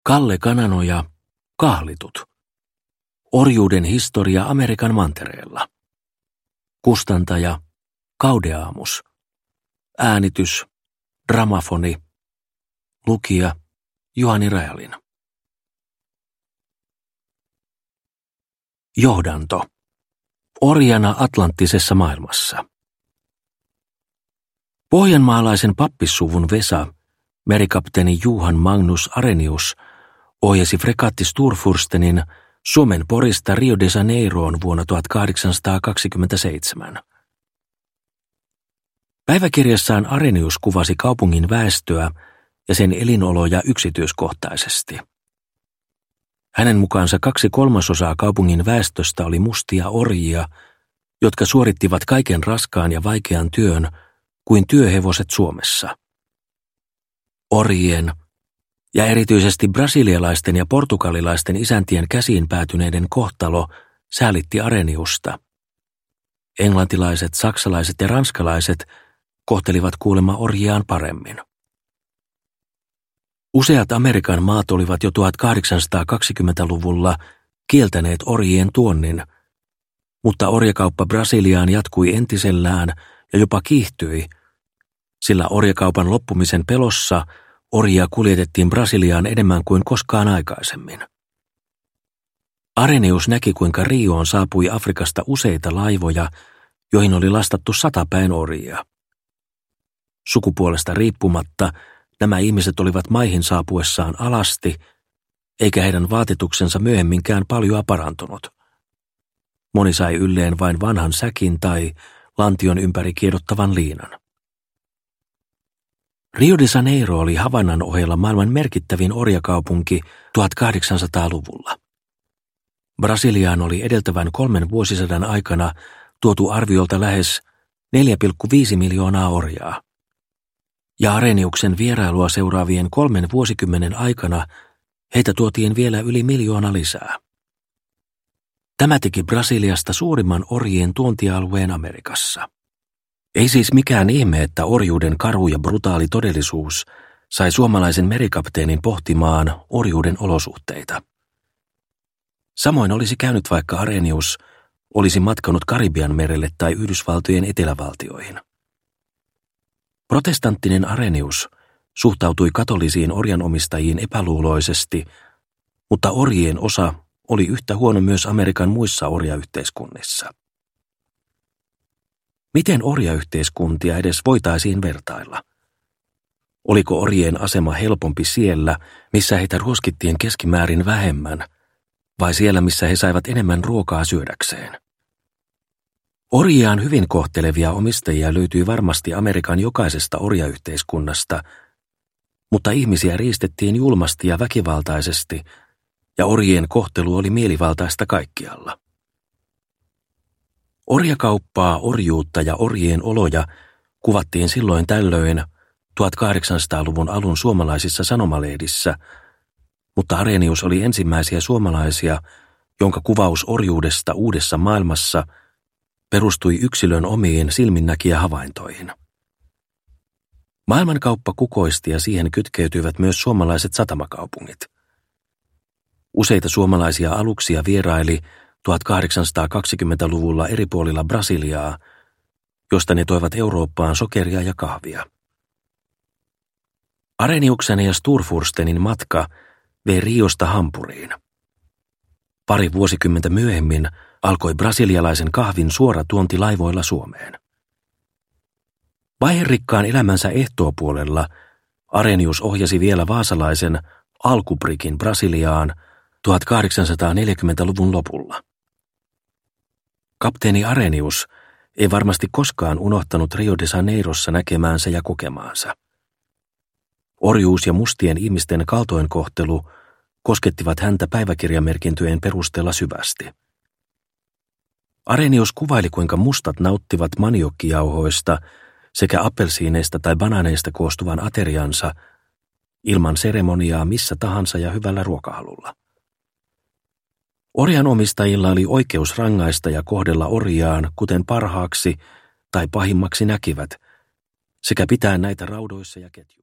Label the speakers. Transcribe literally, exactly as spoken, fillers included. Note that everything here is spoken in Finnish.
Speaker 1: Kalle Kananoja, Kahlitut. Orjuuden historia Amerikan mantereella. Kustantaja, Kaudeamus. Äänitys, Dramafoni. Lukija, Juhani Rajalin. Johdanto. Orjana atlanttisessa maailmassa. Pohjanmaalaisen pappissuvun Vesa, merikapteeni Johan Magnus Arrhenius, ohjasi fregaatti Sturfurstenin Suomen Porista Rio de Janeiroon vuonna tuhatkahdeksansataakaksikymmentäseitsemän. Päiväkirjassaan Arrhenius kuvasi kaupungin väestöä ja sen elinoloja yksityiskohtaisesti. Hänen mukaansa kaksi kolmasosaa kaupungin väestöstä oli mustia orjia, jotka suorittivat kaiken raskaan ja vaikean työn kuin työhevoset Suomessa. Orjien ja erityisesti brasilialaisten ja portugalilaisten isäntien käsiin päätyneiden kohtalo säälitti Arrheniusta. Englantilaiset, saksalaiset ja ranskalaiset kohtelivat kuulemma orjiaan paremmin. Useat Amerikan maat olivat jo tuhatkahdeksansataakaksikymmentäluvulla kieltäneet orjien tuonnin, mutta orjakauppa Brasiliaan jatkui entisellään ja jopa kiihtyi, sillä orjakaupan loppumisen pelossa orjia kuljetettiin Brasiliaan enemmän kuin koskaan aikaisemmin. Arrhenius näki, kuinka Rioon saapui Afrikasta useita laivoja, joihin oli lastattu satapäin orjia. Sukupuolesta riippumatta nämä ihmiset olivat maihin saapuessaan alasti, eikä heidän vaatetuksensa myöhemminkään paljoa parantunut. Moni sai ylleen vain vanhan säkin tai lantion ympäri kiedottavan liinan. Rio de Janeiro oli Havannan ohella maailman merkittävin orjakaupunki tuhatkahdeksansataaluvulla. Brasiliaan oli edeltävän kolmen vuosisadan aikana tuotu arviolta lähes neljä pilkku viisi miljoonaa orjaa. Ja Arrheniuksen vierailua seuraavien kolmen vuosikymmenen aikana heitä tuotiin vielä yli miljoona lisää. Tämä teki Brasiliasta suurimman orjien tuontialueen Amerikassa. Ei siis mikään ihme, että orjuuden karu ja brutaali todellisuus sai suomalaisen merikapteenin pohtimaan orjuuden olosuhteita. Samoin olisi käynyt, vaikka Arrhenius olisi matkanut Karibian merelle tai Yhdysvaltojen etelävaltioihin. Protestanttinen Arrhenius suhtautui katolisiin orjanomistajiin epäluuloisesti, mutta orjien osa oli yhtä huono myös Amerikan muissa orjayhteiskunnissa. Miten orjayhteiskuntia edes voitaisiin vertailla? Oliko orjien asema helpompi siellä, missä heitä ruoskittiin keskimäärin vähemmän, vai siellä, missä he saivat enemmän ruokaa syödäkseen? Orjiaan hyvin kohtelevia omistajia löytyi varmasti Amerikan jokaisesta orjayhteiskunnasta, mutta ihmisiä riistettiin julmasti ja väkivaltaisesti, ja orjien kohtelu oli mielivaltaista kaikkialla. Orjakauppaa, orjuutta ja orjien oloja kuvattiin silloin tällöin tuhatkahdeksansataaluvun alun suomalaisissa sanomalehdissä, mutta Arrhenius oli ensimmäisiä suomalaisia, jonka kuvaus orjuudesta uudessa maailmassa perustui yksilön omiin silminnäkijä havaintoihin. Maailmankauppa kukoisti ja siihen kytkeytyivät myös suomalaiset satamakaupungit. Useita suomalaisia aluksia vieraili tuhatkahdeksansataakaksikymmentäluvulla eri puolilla Brasiliaa, josta ne toivat Eurooppaan sokeria ja kahvia. Arrheniuksen ja Sturfurstenin matka vei Riosta Hampuriin. Pari vuosikymmentä myöhemmin alkoi brasilialaisen kahvin suora tuonti laivoilla Suomeen. Vaiherikkaan elämänsä ehtoopuolella Arrhenius ohjasi vielä vaasalaisen Alkubrikin Brasiliaan tuhatkahdeksansataaneljäkymmentäluvun lopulla. Kapteeni Arrhenius ei varmasti koskaan unohtanut Rio de Janeirossa näkemäänsä ja kokemaansa. Orjuus ja mustien ihmisten kaltoinkohtelu koskettivat häntä päiväkirjamerkintöjen perusteella syvästi. Arrhenius kuvaili, kuinka mustat nauttivat maniokkijauhoista sekä appelsiineista tai banaaneista koostuvan ateriansa ilman seremoniaa missä tahansa ja hyvällä ruokahalulla. Orjanomistajilla oli oikeus rangaista ja kohdella orjaan kuten parhaaksi tai pahimmaksi näkivät, sekä pitää näitä raudoissa ja ketjuissa.